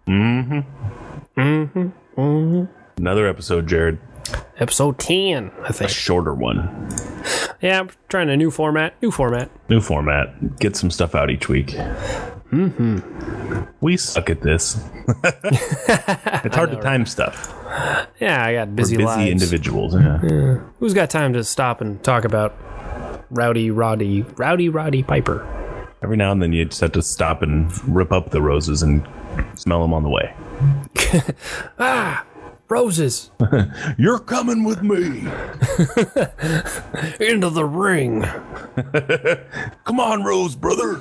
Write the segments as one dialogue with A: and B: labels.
A: Another episode, Jared.
B: Episode 10, I
A: A
B: think.
A: shorter one.
B: Yeah, I'm trying a new format.
A: New format. Get some stuff out each week. We suck at this. It's hard to time stuff.
B: Yeah, I got
A: We're
B: busy
A: busy
B: lives.
A: individuals. Yeah.
B: Who's got time to stop and talk about Rowdy Roddy Piper?
A: Every now and then you just have to stop and rip up the roses and smell them on the way.
B: Roses!
A: You're coming with me.
B: Into the ring!
A: Come on, Rose, brother.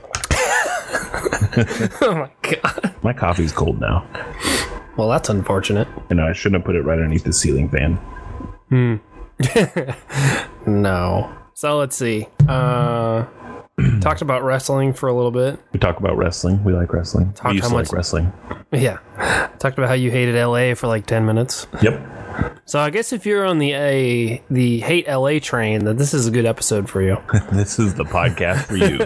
B: Oh my god.
A: My coffee's cold now.
B: Well, that's unfortunate.
A: I know I shouldn't have put it right underneath the ceiling fan.
B: No. So let's see. Talked about wrestling for a little bit.
A: We talk about wrestling. We like wrestling.
B: Talked
A: We used
B: how
A: to
B: much-
A: like wrestling.
B: Yeah. Talked about how you hated LA for like 10 minutes.
A: Yep.
B: So I guess if you're on the hate LA train, then this is a good episode for you.
A: This is the podcast for you.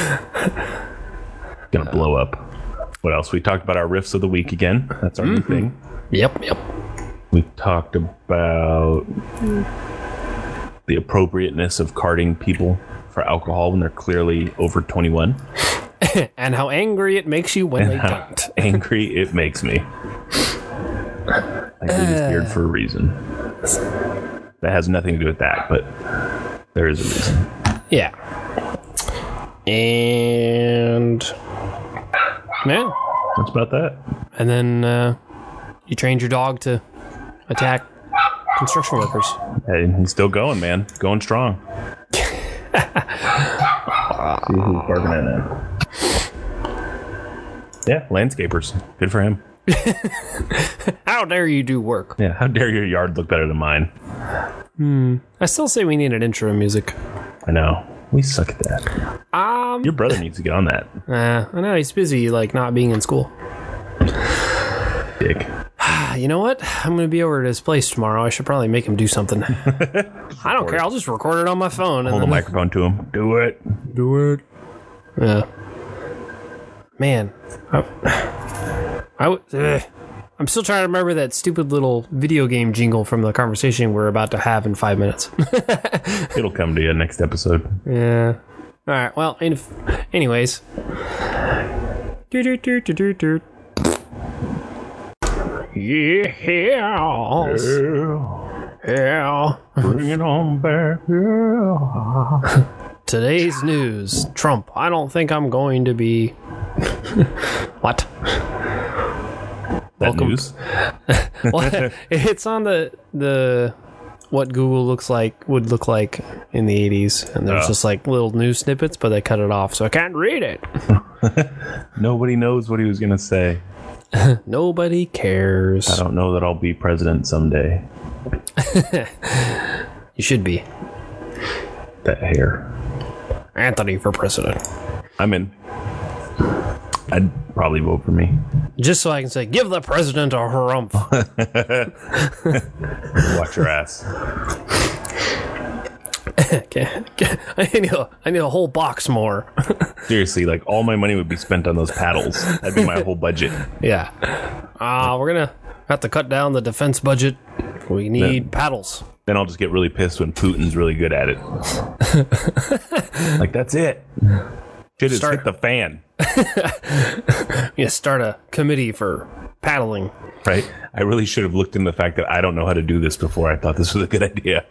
A: Gonna blow up. What else? We talked about our riffs of the week again. That's our new thing.
B: Yep.
A: We talked about the appropriateness of carding people for alcohol when they're clearly over 21.
B: And how angry it makes you when they
A: How
B: don't.
A: angry it makes me. I grew this beard for a reason. That has nothing to do with that, but there is a reason.
B: Yeah. And yeah.
A: That's about that.
B: And then you trained your dog to attack construction workers.
A: Hey, he's still going, man. Going strong. See who's barking at him. Yeah, landscapers. Good for him.
B: How dare you do work?
A: Yeah, how dare your yard look better than mine?
B: I still say we need an intro music.
A: I know. We suck at that. Your brother needs to get on that.
B: I know he's busy, like not being in school.
A: Dick.
B: You know what? I'm going to be over at his place tomorrow. I should probably make him do something. I don't care. I'll just record it on my phone.
A: Hold the microphone to him. Do it.
B: Yeah. Man. I'm still trying to remember that stupid little video game jingle from the conversation we're about to have in 5 minutes.
A: It'll come to you next episode.
B: Yeah. All right. Well, anyways. Yeah. Yeah.
A: Bring it on back. Yeah.
B: Today's news. Trump. I don't think I'm going to be. What?
A: That
B: Welcome.
A: news.
B: Well, it's on the what Google would look like in the 80s, and there's just like little news snippets, but they cut it off, so I can't read it.
A: Nobody knows what he was going to say.
B: Nobody cares.
A: I don't know that I'll be president someday.
B: You should be
A: That hair.
B: Anthony for president,
A: I'm in. I'd probably vote for me.
B: just so I can say, give the president a harumph.
A: Watch your ass.
B: Okay. I need a whole box more.
A: Seriously, like all my money would be spent on those paddles. That'd be my whole budget.
B: Yeah. We're gonna have to cut down the defense budget. We need paddles.
A: Then I'll just get really pissed when Putin's really good at it. Like, that's it. Shit has hit the fan.
B: Yeah, start a committee for paddling.
A: Right? I really should have looked into the fact that I don't know how to do this before I thought this was a good idea.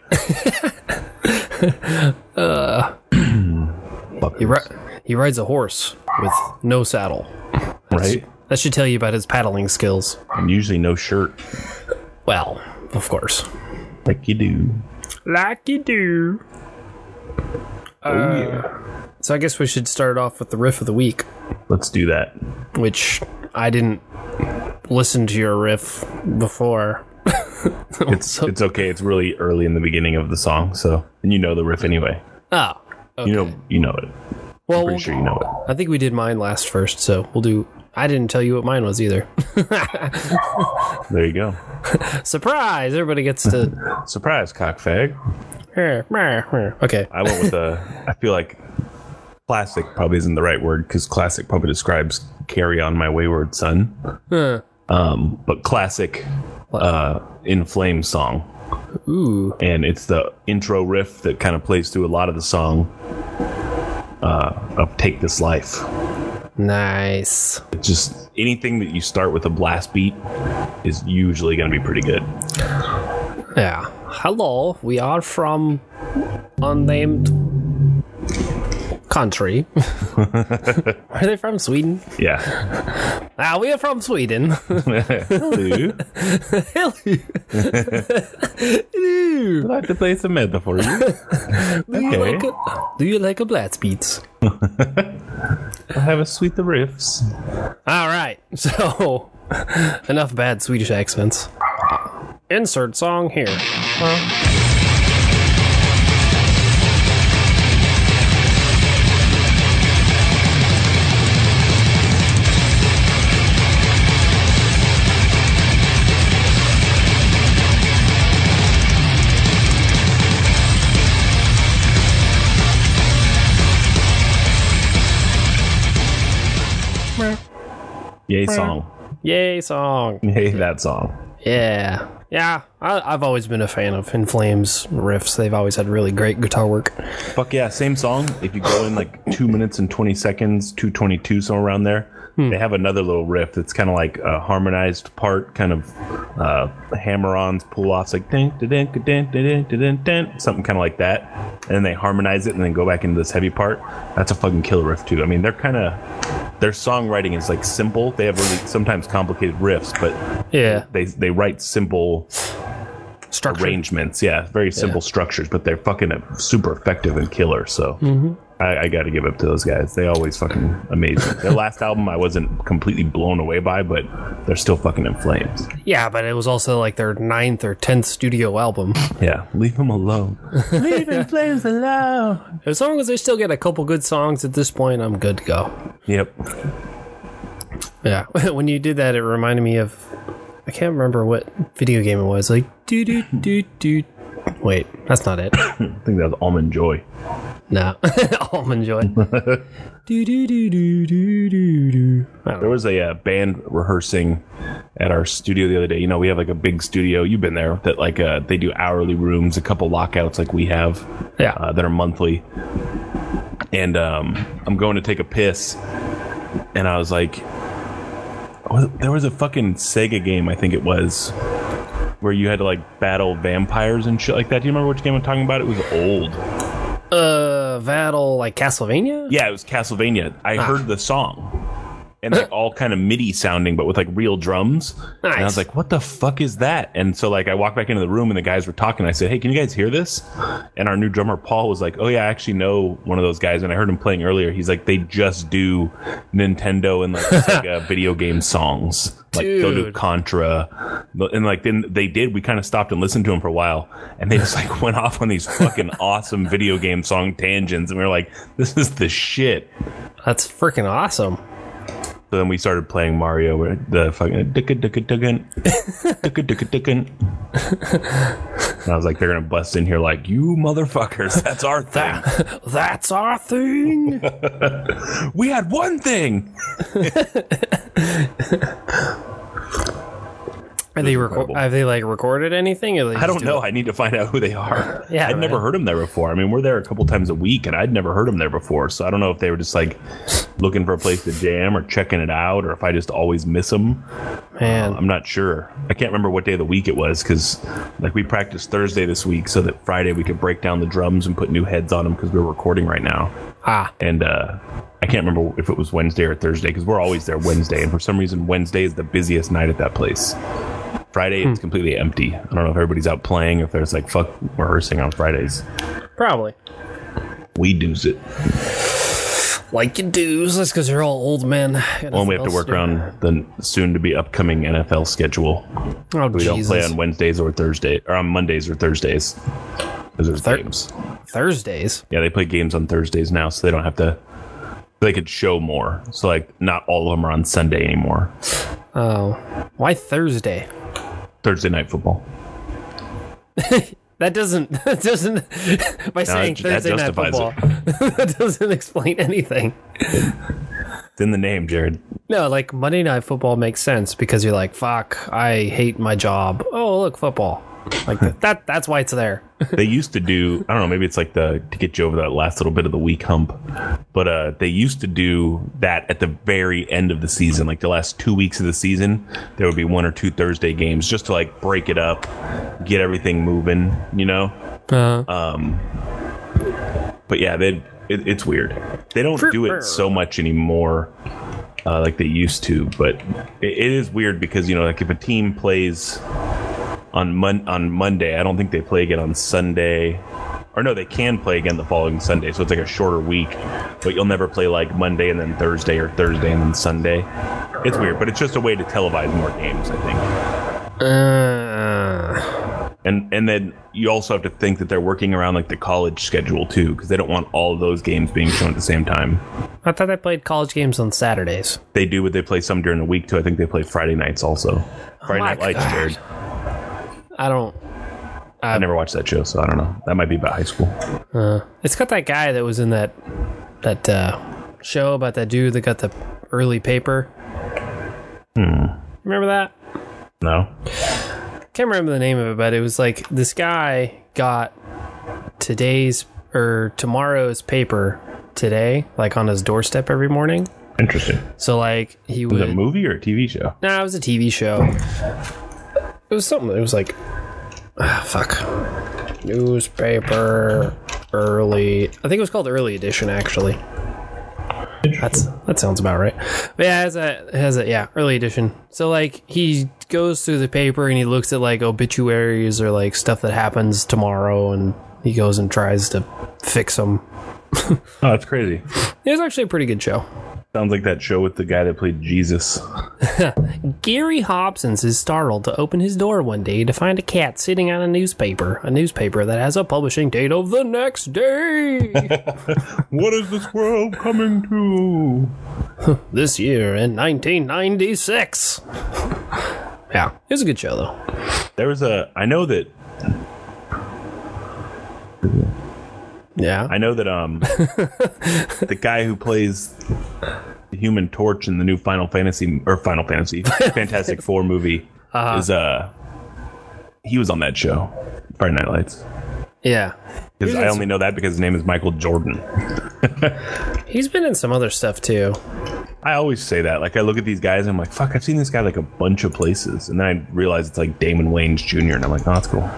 B: He rides a horse with no saddle.
A: Right?
B: That should tell you about his paddling skills.
A: And usually no shirt.
B: Well, of course.
A: Like you do.
B: Like you do.
A: Oh, yeah.
B: So I guess we should start off with the riff of the week,
A: Let's do that.
B: which I didn't listen to your riff before.
A: It's okay. It's really early in the beginning of the song, so and you know the riff anyway.
B: Oh, okay.
A: You know it.
B: Well,
A: I'm pretty sure you know it.
B: I think we did mine last first, so we'll do. I didn't tell you what mine was either.
A: There you go.
B: Surprise! Everybody gets to.
A: Surprise, cockfag.
B: Okay.
A: I went with I feel like classic probably isn't the right word because classic probably describes Carry On My Wayward Son.
B: Huh.
A: But classic In Flames song.
B: Ooh.
A: And it's the intro riff that kind of plays through a lot of the song of Take This Life.
B: Nice.
A: It's just anything that you start with a blast beat is usually going to be pretty good.
B: Yeah. Hello, we are from unnamed country. Are they from Sweden?
A: Yeah.
B: We are from Sweden.
A: Hello.
B: Hello.
A: I'd like to play some metal for you. Okay.
B: Do you like a blast beats?
A: I'll have a suite of riffs.
B: All right. So, enough bad Swedish accents. Insert song here.
A: Yay song.
B: Yay song.
A: Yay that song.
B: Yeah. Yeah, I've always been a fan of In Flames riffs. They've always had really great guitar work.
A: Fuck yeah, same song. If you go in like 2 minutes and 20 seconds, 2:22, somewhere around there, they have another little riff that's kind of like a harmonized part, kind of hammer-ons, pull-offs, like something kind of like that. And then they harmonize it and then go back into this heavy part. That's a fucking killer riff too. I mean, their songwriting is like simple. They have really sometimes complicated riffs, but
B: yeah,
A: they write simple arrangements. Yeah, very simple structures, but they're fucking super effective and killer. So I got to give up to those guys. They always fucking amazing. Their last album I wasn't completely blown away by, but they're still fucking In Flames.
B: Yeah, but it was also like their 9th or 10th studio album.
A: Yeah, leave them alone. Leave In Flames alone.
B: As long as they still get a couple good songs at this point, I'm good to go.
A: Yep.
B: Yeah, when you did that, it reminded me of, I can't remember what video game it was. Like, do. Wait, that's not it.
A: I think that was Almond Joy.
B: No, Almond Joy. Do.
A: There was a band rehearsing at our studio the other day. You know, we have like a big studio. You've been there. That like they do hourly rooms, a couple lockouts like we have.
B: Yeah.
A: That are monthly. And I'm going to take a piss, and I was like, there was a fucking Sega game, I think it was, where you had to like battle vampires and shit like that. Do you remember which game I'm talking about? It was old.
B: Battle like Castlevania?
A: Yeah, it was Castlevania. I heard the song. And like all kind of MIDI sounding, but with like real drums.
B: Nice.
A: And I was like, what the fuck is that? And so like I walked back into the room and the guys were talking. I said, hey, can you guys hear this? And our new drummer, Paul, was like, oh yeah, I actually know one of those guys. And I heard him playing earlier. He's like, they just do Nintendo and like Sega video game songs. Like they'll do Contra. And like then they did. We kind of stopped and listened to them for a while. And they just like went off on these fucking awesome video game song tangents. And we were like, this is the shit.
B: That's freaking awesome.
A: So then we started playing Mario, where the fucking and I was like, they're gonna bust in here like, you motherfuckers, that's our thing.
B: That's our thing.
A: We had one thing.
B: Have they like recorded anything? Or
A: I don't know. I need to find out who they are.
B: Yeah,
A: I'd never heard them there before. I mean, we're there a couple times a week, and I'd never heard them there before. So I don't know if they were just like looking for a place to jam or checking it out, or if I just always miss them.
B: Man,
A: I'm not sure. I can't remember what day of the week it was, because like we practiced Thursday this week so that Friday we could break down the drums and put new heads on them because we're recording right now. And I can't remember if it was Wednesday or Thursday, because we're always there Wednesday, and for some reason Wednesday is the busiest night at that place. Friday it's completely empty. I don't know if everybody's out playing, if there's like fuck rehearsing on Fridays.
B: Probably.
A: We do's it.
B: Like you do's. That's because you're all old men.
A: Well, we have to work around the soon-to-be upcoming NFL schedule.
B: Oh,
A: we don't play on Wednesdays or Thursday, or on Mondays or Thursdays. Because there's games.
B: Thursdays?
A: Yeah, they play games on Thursdays now, so they don't have to. They could show more. So, like, not all of them are on Sunday anymore.
B: Oh. Why Thursday?
A: Thursday night football.
B: That doesn't by saying Thursday night football, that doesn't explain anything.
A: It's in the name, Jared.
B: No, like Monday Night Football makes sense because you're like, fuck, I hate my job. Oh, look, football. Like that's why it's there.
A: They used to do, I don't know, maybe it's like to get you over that last little bit of the week hump. But they used to do that at the very end of the season, like the last 2 weeks of the season. There would be 1 or 2 Thursday games just to like break it up, get everything moving, you know? But yeah, it's weird. They don't do it so much anymore like they used to. But it is weird because, you know, like if a team plays on Monday, I don't think they play again on Sunday. Or no, they can play again the following Sunday. So it's like a shorter week. But you'll never play like Monday and then Thursday or Thursday and then Sunday. It's weird, but it's just a way to televise more games, I think. And then you also have to think that they're working around like the college schedule too, because they don't want all of those games being shown at the same time.
B: I thought they played college games on Saturdays.
A: They do, but they play some during the week too. I think they play Friday nights also. Friday Night Lights, Jared. I never watched that show, so I don't know. That might be about high school.
B: It's got that guy that was in that show about that dude that got the early paper. Remember that?
A: No.
B: Can't remember the name of it, but it was like this guy got tomorrow's paper today, like on his doorstep every morning.
A: Interesting.
B: So like he would.
A: Was it a movie or a TV show?
B: Nah, it was a TV show. It was something. It was like, newspaper early. I think it was called Early Edition, actually. That sounds about right. But yeah, it has a Early Edition. So like he goes through the paper and he looks at like obituaries or like stuff that happens tomorrow, and he goes and tries to fix them.
A: Oh, that's crazy.
B: It was actually a pretty good show.
A: Sounds like that show with the guy that played Jesus.
B: Gary Hobsons is startled to open his door one day to find a cat sitting on a newspaper that has a publishing date of the next day.
A: What is this world coming to?
B: This year in 1996. Yeah, it was a good show, though.
A: I know that the guy who plays the Human Torch in the new Fantastic Four movie is he was on that show, Friday Night Lights.
B: Yeah,
A: because I only know that because his name is Michael Jordan.
B: He's been in some other stuff too.
A: I always say that. Like I look at these guys and I'm like, fuck, I've seen this guy like a bunch of places, and then I realize it's like Damon Wayans Jr. and I'm like, oh, that's cool.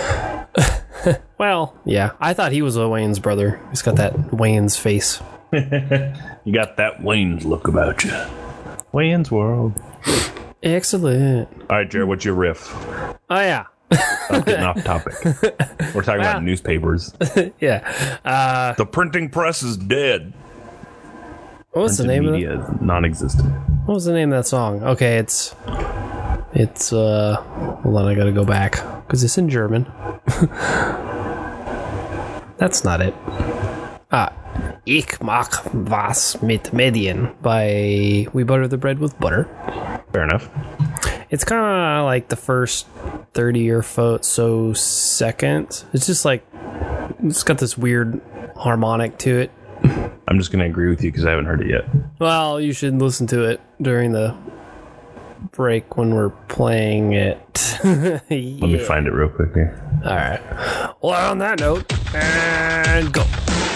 B: Well, yeah. I thought he was a Wayans brother. He's got that Wayans face.
A: You got that Wayans look about you. Wayans World.
B: Excellent.
A: All right, Jared, what's your riff?
B: Oh, yeah.
A: I'm getting off topic. We're talking about newspapers.
B: Yeah.
A: The printing press is dead.
B: What was the name of it?
A: Media is non-existent.
B: What was the name of that song? Okay, it's hold on, I gotta go back because it's in German. That's not it. Ich mach was mit Medien by We Butter the Bread with Butter.
A: Fair enough.
B: It's kind of like the first 30 or so seconds. It's just like, it's got this weird harmonic to it.
A: I'm just going to agree with you because I haven't heard it yet.
B: Well, you should listen to it during the break when we're playing it. Yeah.
A: Let me find it real quick here.
B: All right. Well, on that note, and go.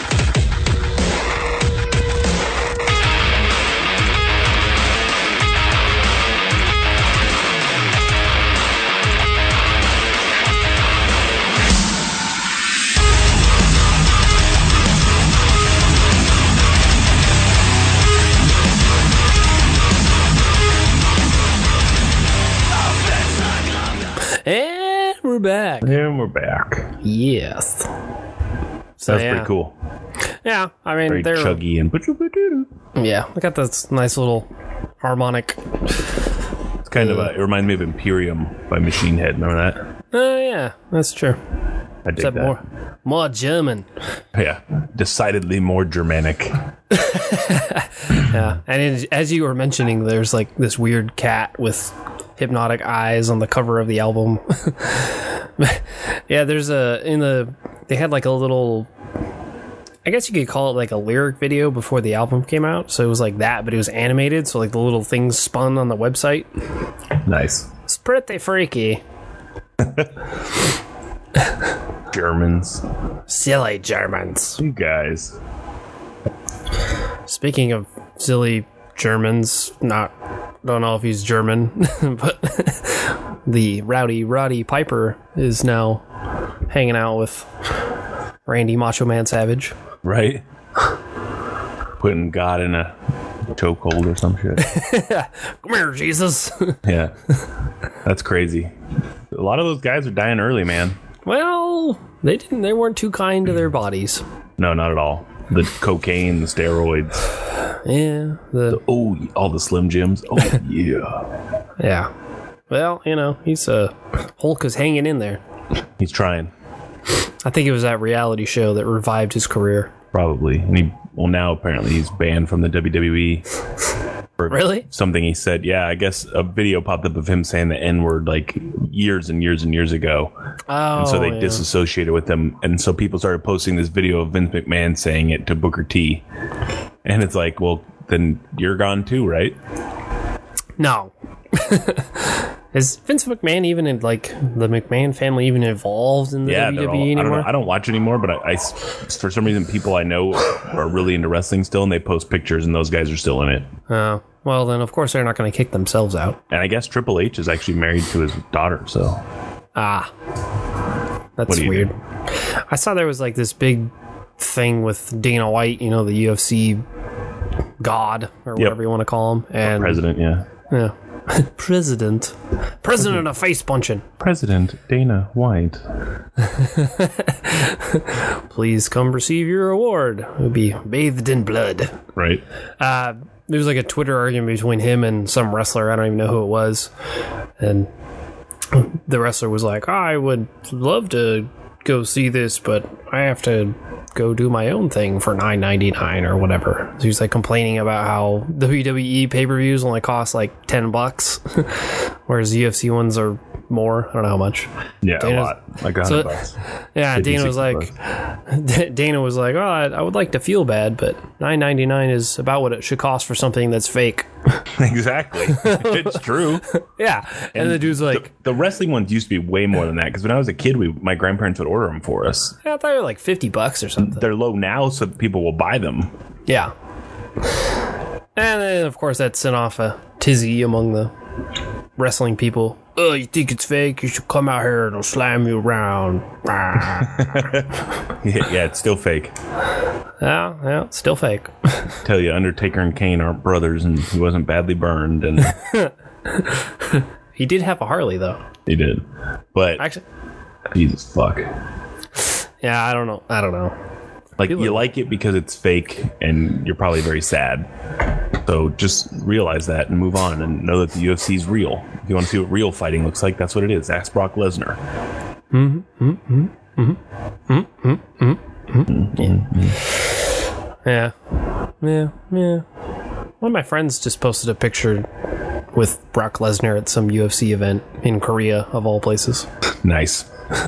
B: And we're back.
A: And we're back.
B: Yes. So,
A: that's pretty cool.
B: Yeah, I mean,
A: they're chuggy and
B: yeah, I got this nice little harmonic.
A: It's kind of it reminds me of Imperium by Machine Head. Remember that?
B: Oh yeah, that's true.
A: I dig that.
B: More German.
A: Yeah, decidedly more Germanic.
B: Yeah, and as you were mentioning, there's like this weird cat with hypnotic eyes on the cover of the album. Yeah, there's they had like a little I guess you could call it like a lyric video before the album came out. So it was like that, but it was animated. So like the little things spun on the website.
A: Nice.
B: It's pretty freaky.
A: Germans.
B: Silly Germans.
A: You guys.
B: Speaking of silly Germans, don't know if he's German, but the Rowdy Roddy Piper is now hanging out with Randy Macho Man Savage.
A: Right? Putting God in a chokehold or some shit.
B: Come here, Jesus.
A: Yeah. That's crazy. A lot of those guys are dying early, man.
B: Well, they weren't too kind to their bodies.
A: No, not at all. The cocaine, the steroids.
B: Yeah.
A: All the Slim Jims. Oh, yeah.
B: Yeah. Well, he's Hulk is hanging in there.
A: He's trying.
B: I think it was that reality show that revived his career.
A: Probably. And now apparently he's banned from the WWE. For
B: Really?
A: Something he said. Yeah, I guess a video popped up of him saying the N-word like years and years and years ago.
B: Oh,
A: and so they disassociated with him. And so people started posting this video of Vince McMahon saying it to Booker T. And it's like, well, then you're gone too, right?
B: No. Is Vince McMahon even in, like, the McMahon family even involved in the WWE anymore?
A: I don't watch anymore, but I for some reason, people I know are really into wrestling still, and they post pictures, and those guys are still in it.
B: Oh, well, then, of course, they're not going to kick themselves out.
A: And I guess Triple H is actually married to his daughter, so.
B: That's weird. I saw there was, like, this big thing with Dana White, the UFC god, or whatever you want to call him. And
A: President, yeah.
B: Yeah. President of face punching.
A: President Dana White.
B: Please come receive your award. It would be bathed in blood.
A: Right.
B: There was like a Twitter argument between him and some wrestler. I don't even know who it was. And the wrestler was like, I would love to go see this, but I have to go do my own thing for $9.99 or whatever. So he's like complaining about how WWE pay-per-views only cost like $10, whereas UFC ones are more. I don't know how much.
A: Yeah, a lot. Like $100.
B: Yeah, Dana was like, oh, I would like to feel bad, but $9.99 is about what it should cost for something that's fake.
A: Exactly. It's true.
B: Yeah. And the dude's like,
A: the wrestling ones used to be way more than that, because when I was a kid, my grandparents would order them for us.
B: I thought they were like $50 or something.
A: They're low now, so people will buy them.
B: Yeah. And then, of course, that sent off a tizzy among the wrestling people. Oh, you think it's fake? You should come out here and I'll slam you around.
A: Yeah, it's still fake.
B: Yeah, it's still fake.
A: Tell you, Undertaker and Kane aren't brothers, and he wasn't badly burned. And
B: he did have a Harley, though.
A: He did. But,
B: actually,
A: Jesus fuck.
B: Yeah, I don't know.
A: Like, you like it because it's fake, and you're probably very sad. So just realize that and move on, and know that the UFC is real. If you want to see what real fighting looks like, that's what it is. Ask Brock Lesnar.
B: Yeah. One of my friends just posted a picture with Brock Lesnar at some UFC event in Korea, of all places.
A: Nice.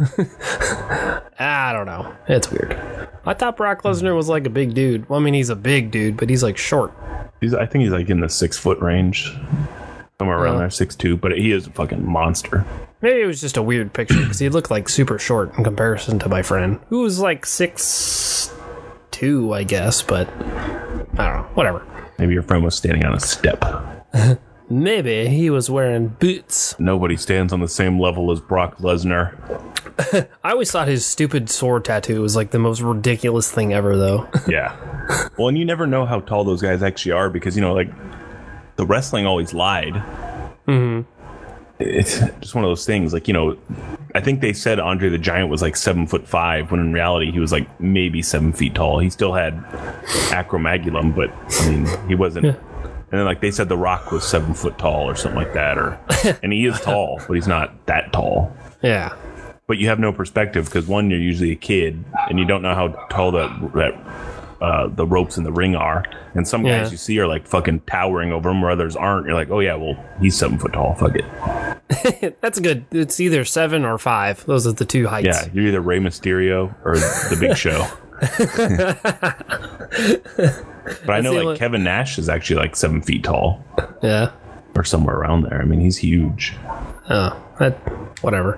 B: I don't know. It's weird. I thought Brock Lesnar was like a big dude. Well, I mean, he's a big dude, but he's like short.
A: I think he's like in the 6 foot range. Somewhere around there, 6'2", but he is a fucking monster.
B: Maybe it was just a weird picture, because he looked like super short in comparison to my friend, who was like 6'2", I guess, but I don't know. Whatever.
A: Maybe your friend was standing on a step.
B: Maybe he was wearing boots.
A: Nobody stands on the same level as Brock Lesnar.
B: I always thought his stupid sword tattoo was like the most ridiculous thing ever, though.
A: Yeah. Well, and you never know how tall those guys actually are, because, like, the wrestling always lied.
B: Mm-hmm.
A: It's just one of those things. Like, I think they said Andre the Giant was like 7'5", when in reality he was like maybe 7 feet tall. He still had acromagulum, but I mean, he wasn't. Yeah. And then, like, they said The Rock was 7 foot tall or something like that, and he is tall, but he's not that tall.
B: Yeah.
A: But you have no perspective, because one, you're usually a kid, and you don't know how tall the ropes in the ring are. And some guys you see are like fucking towering over them, where others aren't. You're like, oh yeah, well, he's 7 foot tall. Fuck it.
B: That's good. It's either 7 or 5. Those are the two heights.
A: Yeah, you're either Rey Mysterio or the Big Show. But I know like Kevin Nash is actually like 7 feet tall.
B: Yeah.
A: Or somewhere around there. I mean, he's huge.
B: Oh, whatever.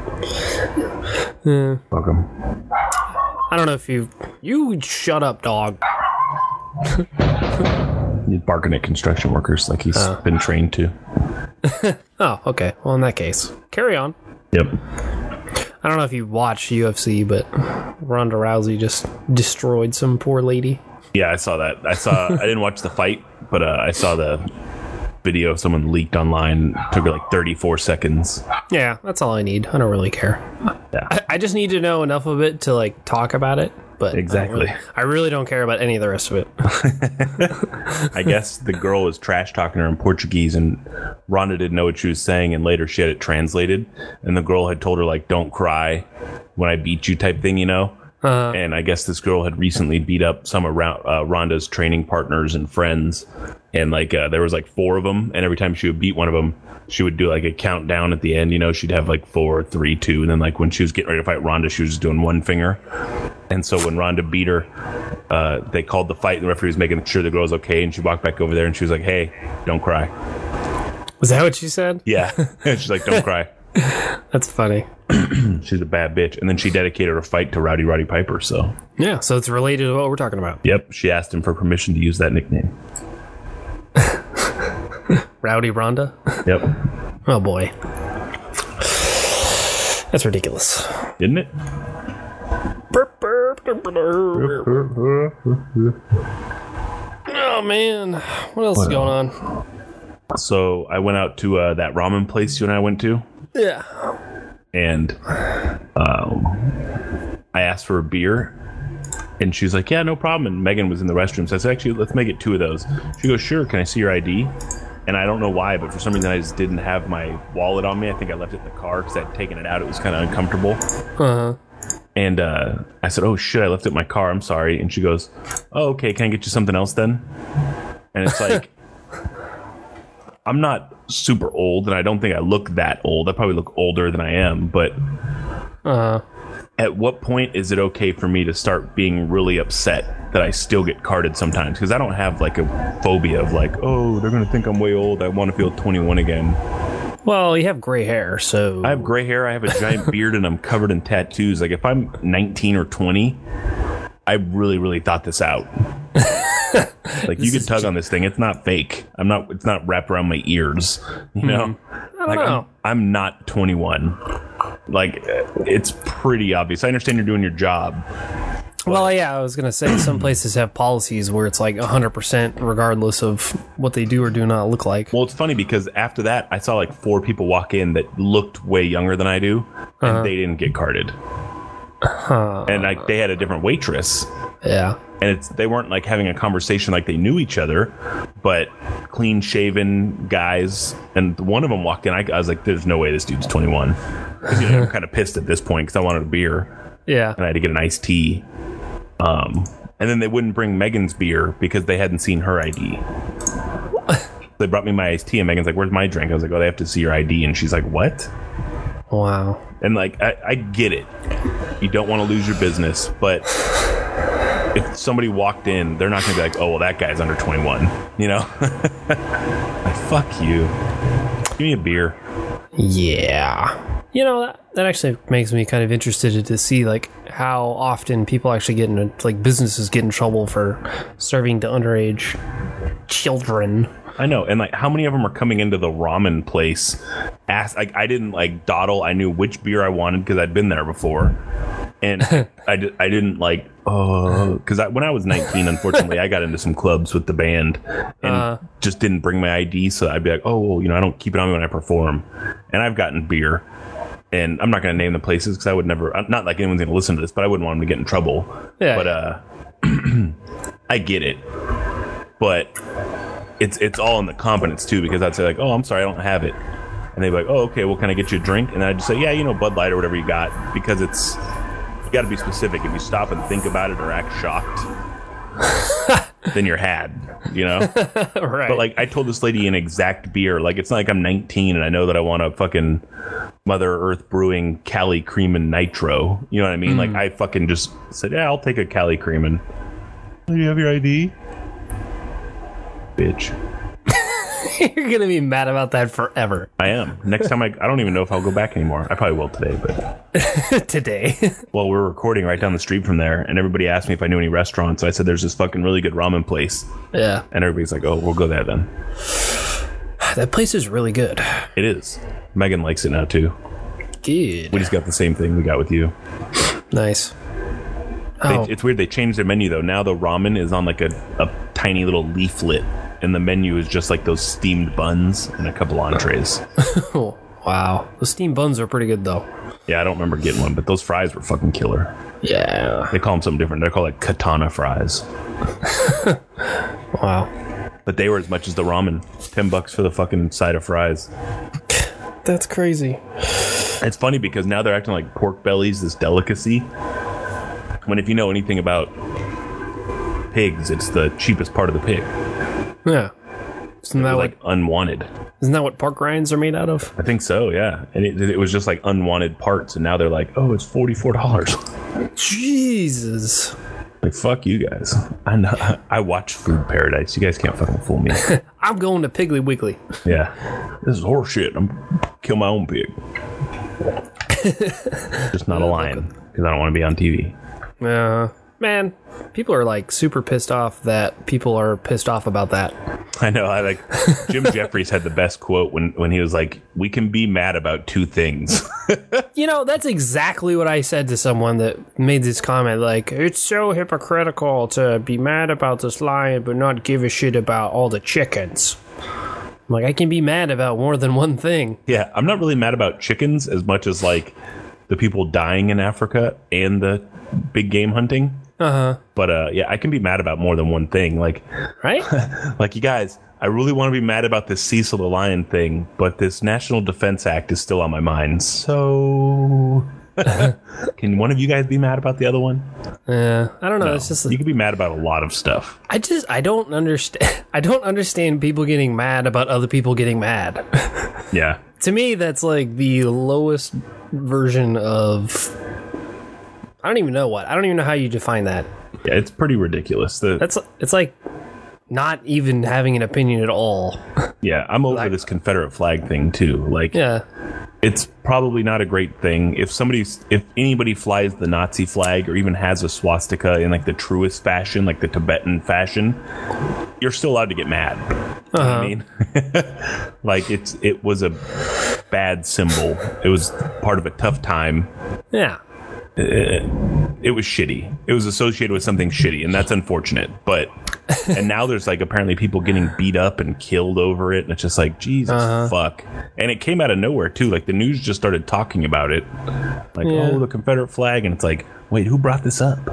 A: Welcome.
B: I don't know if you shut up, dog.
A: He's barking at construction workers like he's been trained to.
B: Oh, okay. Well, in that case, carry on.
A: Yep.
B: I don't know if you watched UFC, but Ronda Rousey just destroyed some poor lady.
A: Yeah, I saw that. I didn't watch the fight, but I saw the video someone leaked online. It took like 34 seconds.
B: Yeah, that's all I need. I don't really care.
A: Yeah.
B: I just need to know enough of it to like talk about it. But
A: exactly.
B: I really don't care about any of the rest of it.
A: I guess the girl was trash talking her in Portuguese, and Rhonda didn't know what she was saying, and later she had it translated, and the girl had told her like, "Don't cry when I beat you," type thing, you know. And I guess this girl had recently beat up some of Rhonda's training partners and friends, and like there was like 4 of them, and every time she would beat one of them, she would do like a countdown at the end. You know, she'd have like 4, 3, 2, and then like when she was getting ready to fight Rhonda, she was just doing one finger. And so when Rhonda beat her, they called the fight, and the referee was making sure the girl was okay, and she walked back over there, and she was like, "Hey, don't cry."
B: Was that what she said?
A: Yeah. She's like, "Don't cry."
B: That's funny.
A: She's a bad bitch. And then she dedicated her fight to Roddy Piper, so.
B: Yeah, so it's related to what we're talking about.
A: Yep, she asked him for permission to use that nickname.
B: Rowdy Ronda?
A: Yep.
B: Oh, boy. That's ridiculous.
A: Isn't it?
B: Oh, man. What else is going on?
A: So I went out to that ramen place you and I went to.
B: Yeah.
A: And I asked for a beer, and she's like, "Yeah, no problem." And Megan was in the restroom, so I said, "Actually, let's make it 2 of those." She goes, "Sure, can I see your ID?" And I don't know why, but for some reason I just didn't have my wallet on me. I think I left it in the car because I'd taken it out. It was kind of uncomfortable.
B: Uh-huh.
A: And I said, "Oh shit, I left it in my car. I'm sorry." And she goes, "Oh, okay, can I get you something else then?" And it's like, I'm not super old, and I don't think I look that old. I probably look older than I am, but at what point is it okay for me to start being really upset that I still get carded sometimes? Because I don't have like a phobia of like, oh, they're going to think I'm way old. I want to feel 21 again.
B: Well, you have gray hair, so...
A: I have gray hair, I have a giant beard, and I'm covered in tattoos. Like, if I'm 19 or 20, I really, really thought this out. Like, you could tug on this thing. It's not fake. It's not wrapped around my ears. You know?
B: I don't know.
A: I'm not 21. Like, it's pretty obvious. I understand you're doing your job.
B: Well, yeah, I was going to say some places have policies where it's like 100% regardless of what they do or do not look like.
A: Well, it's funny because after that, I saw like 4 people walk in that looked way younger than I do, and they didn't get carded. And like they had a different waitress.
B: Yeah.
A: And they weren't like having a conversation like they knew each other, but clean shaven guys. And one of them walked in. I was like, there's no way this dude's 21. Because I'm kind of pissed at this point because I wanted a beer.
B: Yeah.
A: And I had to get an iced tea. And then they wouldn't bring Megan's beer because they hadn't seen her ID. They brought me my iced tea, and Megan's like, "Where's my drink?" I was like, "Oh, they have to see your ID." And she's like, "What?"
B: Wow.
A: And like, I get it. You don't want to lose your business, but if somebody walked in, they're not going to be like, "Oh, well, that guy's under 21." You know? Like, fuck you. Give me a beer.
B: Yeah. You know, that actually makes me kind of interested to see like how often people actually get in, like businesses get in trouble for serving to underage children.
A: I know, and like how many of them are coming into the ramen place? I didn't like dawdle. I knew which beer I wanted because I'd been there before, and I didn't like because when I was 19, unfortunately, I got into some clubs with the band and just didn't bring my ID. So I'd be like, oh, well, I don't keep it on me when I perform, and I've gotten beer. And I'm not going to name the places because I would never, not like anyone's going to listen to this, but I wouldn't want them to get in trouble.
B: Yeah.
A: But I get it. But it's all in the confidence too, because I'd say like, oh, I'm sorry, I don't have it. And they'd be like, oh, okay, well, can I get you a drink? And I'd just say, yeah, Bud Light or whatever you got, because you got to be specific. If you stop and think about it or act shocked, then you're had, you know?
B: Right.
A: But like I told this lady an exact beer. Like it's not like I'm 19 and I know that I want a fucking Mother Earth Brewing Cali Cream and Nitro. You know what I mean? Like I fucking just said, yeah, I'll take a Cali Cream and do you have your ID? Bitch.
B: You're gonna be mad about that forever.
A: I am. Next time I don't even know if I'll go back anymore. I probably will today, but
B: Today.
A: well, we're recording right down the street from there, and everybody asked me if I knew any restaurants. So I said there's this fucking really good ramen place.
B: Yeah.
A: And everybody's like, oh, we'll go there then.
B: That place is really good.
A: It is. Megan likes it now too.
B: Good.
A: We just got the same thing we got with you.
B: Nice. Oh.
A: It's weird. They changed their menu though. Now the ramen is on like a tiny little leaflet, and the menu is just like those steamed buns and a couple entrees.
B: Oh, wow. The steamed buns are pretty good though.
A: Yeah, I don't remember getting one, but those fries were fucking killer.
B: Yeah.
A: They call them something different. They're called like katana fries.
B: Wow.
A: But they were as much as the ramen. $10 for the fucking side of fries.
B: That's crazy.
A: It's funny because now they're acting like pork belly's this delicacy. When if you know anything about pigs, it's the cheapest part of the pig.
B: Yeah. Isn't that
A: Like unwanted.
B: Isn't that what pork rinds are made out of?
A: I think so, yeah. And it was just like unwanted parts, and now they're like, oh, it's $44.
B: Jesus.
A: Like, fuck you guys. I watch Food Paradise. You guys can't fucking fool me.
B: I'm going to Piggly Wiggly.
A: Yeah. This is horse shit. I'm kill my own pig. Just not a lion, because I don't want to be on TV.
B: Man, people are like super pissed off that people are pissed off about that.
A: I know. I like Jim Jeffries had the best quote when he was like, "We can be mad about two things."
B: You know, that's exactly what I said to someone that made this comment. Like, it's so hypocritical to be mad about this lion, but not give a shit about all the chickens. I'm like, I can be mad about more than one thing.
A: Yeah, I'm not really mad about chickens as much as like the people dying in Africa and the big game hunting. But yeah, I can be mad about more than one thing. Like,
B: right?
A: Like, you guys, I really want to be mad about this Cecil the Lion thing, but this National Defense Act is still on my mind. So, can one of you guys be mad about the other one?
B: I don't know.
A: No,
B: It's just
A: you can be mad about a lot of stuff.
B: I don't understand. I don't understand people getting mad about other people getting mad.
A: Yeah.
B: To me, that's like the lowest version of. I don't even know what. I don't even know how you define that.
A: Yeah, it's pretty ridiculous.
B: It's like not even having an opinion at all.
A: Yeah, I'm over this Confederate flag thing too. Like,
B: Yeah.
A: it's probably not a great thing if anybody flies the Nazi flag or even has a swastika in like the truest fashion, like the Tibetan fashion. You're still allowed to get mad. You know what I mean? Like, it was a bad symbol. It was part of a tough time.
B: Yeah.
A: It was shitty. It was associated with something shitty, and that's unfortunate. But and now there's like apparently people getting beat up and killed over it, and it's just like, Jesus fuck. And it came out of nowhere too. Like, the news just started talking about it, like, oh, the Confederate flag, and it's like, wait, who brought this up?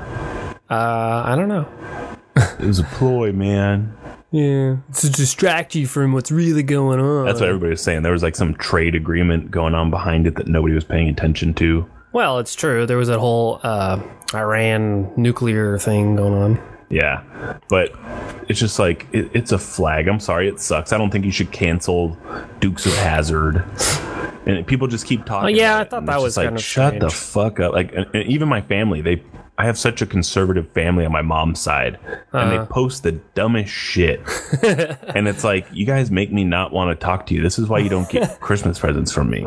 B: I don't know.
A: It was a ploy, man.
B: Yeah, to distract you from what's really going on.
A: That's what everybody was saying. There was like some trade agreement going on behind it that nobody was paying attention to.
B: Well, it's true. There was that whole Iran nuclear thing going on.
A: Yeah, but it's just like, it's a flag. I'm sorry, it sucks. I don't think you should cancel Dukes of Hazzard. And people just keep talking.
B: Oh, yeah,
A: about
B: I thought
A: it,
B: that was
A: like,
B: kind of
A: shut
B: strange.
A: the fuck up. Like, and even my family, I have such a conservative family on my mom's side, and they post the dumbest shit. And it's like, you guys make me not want to talk to you. This is why you don't get Christmas presents from me.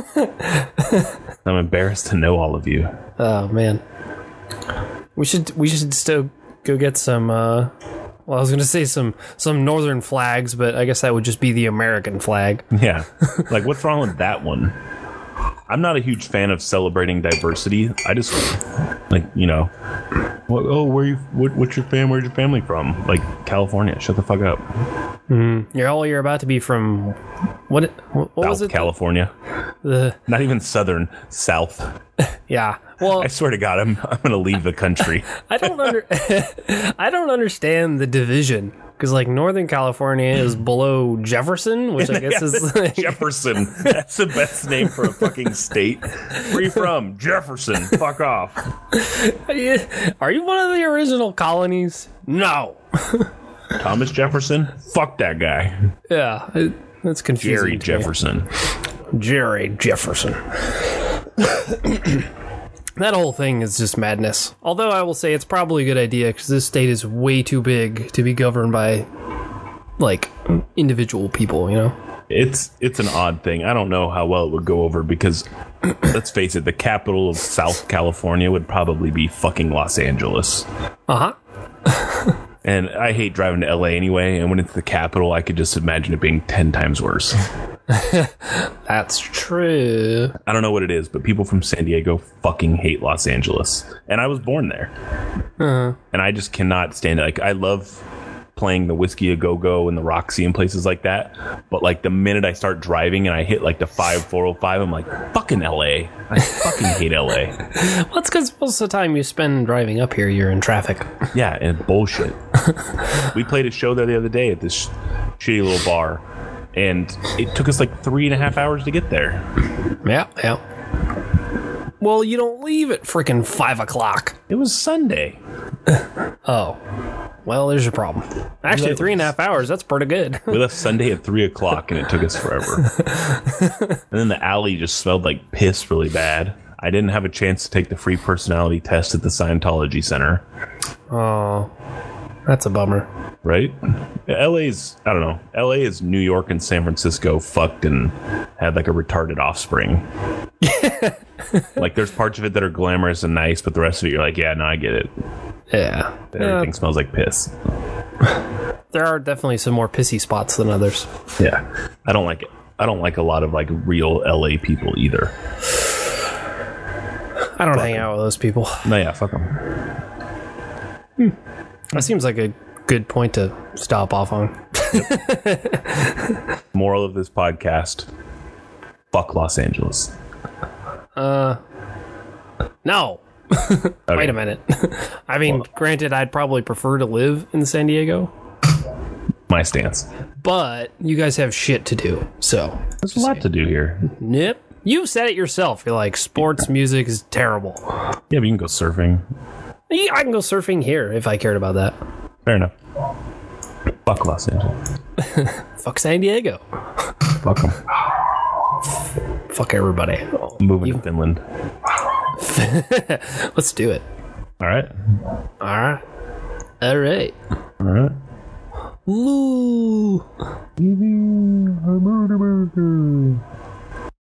A: I'm embarrassed to know all of you.
B: Oh man, we should still go get some. Well, I was gonna say some northern flags, but I guess that would just be the American flag.
A: Yeah, like, what's wrong with that one? I'm not a huge fan of celebrating diversity. I just, like, you know, what's your family? Where's your family from? Like, California. Shut the fuck up.
B: You're about to be from what was
A: South
B: it?
A: California. Not even southern, south.
B: Yeah. Well,
A: I swear to God, I'm gonna leave the country.
B: I don't understand the division, because like Northern California is below Jefferson, which I guess is like,
A: Jefferson. That's the best name for a fucking state. Where you from? Jefferson. Fuck off.
B: Are you one of the original colonies? No.
A: Thomas Jefferson? Fuck that guy.
B: Yeah, that's confusing.
A: Jerry Jefferson.
B: Jerry Jefferson. That whole thing is just madness. Although I will say it's probably a good idea because this state is way too big to be governed by, like, individual people, you know?
A: It's an odd thing. I don't know how well it would go over because, let's face it, the capital of South California would probably be fucking Los Angeles.
B: Uh-huh.
A: And I hate driving to LA anyway, and when it's the capital, I could just imagine it being 10 times worse.
B: That's true.
A: I don't know what it is, but people from San Diego fucking hate Los Angeles. And I was born there. And I just cannot stand it. Like, I love playing the Whiskey A Go-Go and the Roxy and places like that. But, like, the minute I start driving and I hit, like, the 5405, I'm like, fucking LA. I fucking hate LA.
B: Well, it's because most of the time you spend driving up here, you're in traffic.
A: Yeah, and bullshit. We played a show there the other day at this shitty little bar. And it took us like 3.5 hours to get there.
B: Yeah. Well, you don't leave at freaking 5 o'clock.
A: It was Sunday.
B: Oh. Well, there's your problem. Actually, 3.5 hours, that's pretty good.
A: We left Sunday at 3 o'clock and it took us forever. And then the alley just smelled like piss really bad. I didn't have a chance to take the free personality test at the Scientology Center.
B: Oh, that's a bummer.
A: Right? LA's, I don't know. LA is New York and San Francisco fucked and had like a retarded offspring. Like there's parts of it that are glamorous and nice, but the rest of it you're like, yeah, no, I get it.
B: Yeah.
A: Everything smells like piss.
B: There are definitely some more pissy spots than others.
A: Yeah. I don't like it. I don't like a lot of like real LA people either.
B: I don't hang out with those people.
A: No, yeah, fuck them.
B: That seems like a good point to stop off on.
A: Moral of this podcast: fuck Los Angeles.
B: No.
A: Okay.
B: Wait a minute. I mean, granted, I'd probably prefer to live in San Diego,
A: My stance.
B: but you guys have shit to do, so.
A: There's a lot to do here.
B: Yep. You said it yourself. You're like, sports music is terrible.
A: Yeah, but you can go surfing.
B: Yeah, I can go surfing here if I cared about that.
A: Fair enough. Fuck Los Angeles.
B: Fuck San Diego.
A: Fuck them.
B: Fuck everybody.
A: I'm moving to Finland.
B: Let's do it.
A: All right.
B: All right. All right.
A: All right.
B: Lou.